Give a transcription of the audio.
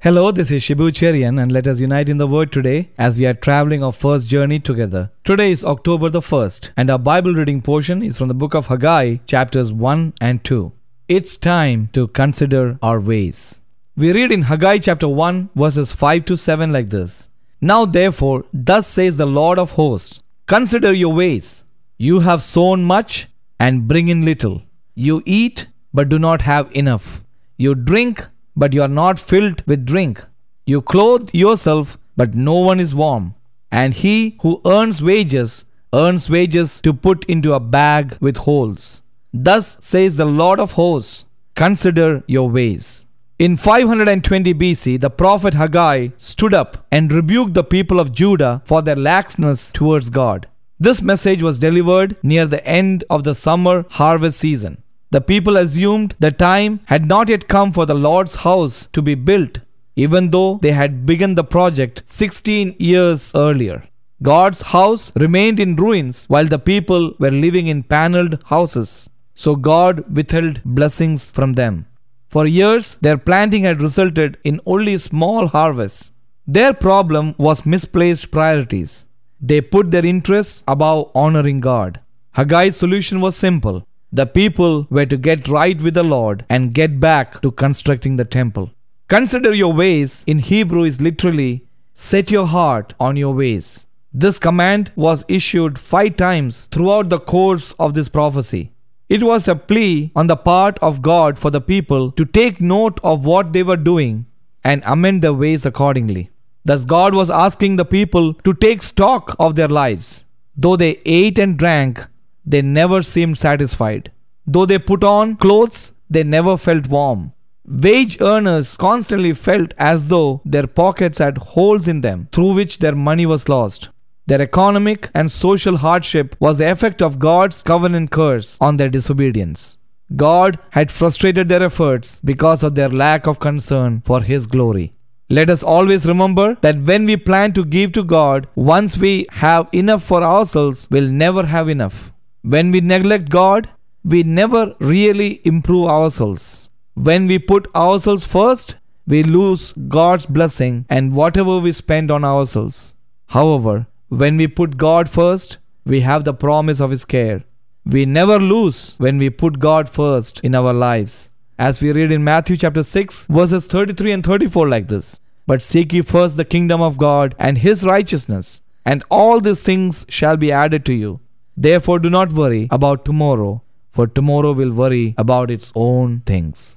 Hello, this is Shibu Cherian, and let us unite in the Word today as we are traveling our first journey together. Today is October the 1st, and our Bible reading portion is from the book of Haggai, chapters 1 and 2. It's time to consider our ways. We read in Haggai chapter 1, verses 5 to 7 like this. Now therefore, thus says the Lord of hosts, consider your ways. You have sown much and bring in little. You eat, but do not have enough. You drink, but you are not filled with drink. You clothe yourself, but no one is warm. And he who earns wages to put into a bag with holes. Thus says the Lord of hosts, consider your ways. In 520 BC, the prophet Haggai stood up and rebuked the people of Judah for their laxness towards God. This message was delivered near the end of the summer harvest season. The people assumed the time had not yet come for the Lord's house to be built, even though they had begun the project 16 years earlier. God's house remained in ruins while the people were living in paneled houses, so God withheld blessings from them. For years, their planting had resulted in only small harvests. Their problem was misplaced priorities. They put their interests above honoring God. Haggai's solution was simple. The people were to get right with the Lord and get back to constructing the temple. Consider your ways in Hebrew is literally set your heart on your ways. This command was issued 5 times throughout the course of this prophecy. It was a plea on the part of God for the people to take note of what they were doing and amend their ways accordingly. Thus God was asking the people to take stock of their lives. Though they ate and drank, they never seemed satisfied. Though they put on clothes, they never felt warm. Wage earners constantly felt as though their pockets had holes in them through which their money was lost. Their economic and social hardship was the effect of God's covenant curse on their disobedience. God had frustrated their efforts because of their lack of concern for His glory. Let us always remember that when we plan to give to God, once we have enough for ourselves, we'll never have enough. When we neglect God, we never really improve ourselves. When we put ourselves first, we lose God's blessing and whatever we spend on ourselves. However, when we put God first, we have the promise of His care. We never lose when we put God first in our lives. As we read in Matthew chapter 6, verses 33 and 34 like this. But seek ye first the kingdom of God and His righteousness, and all these things shall be added to you. Therefore do not worry about tomorrow, for tomorrow will worry about its own things.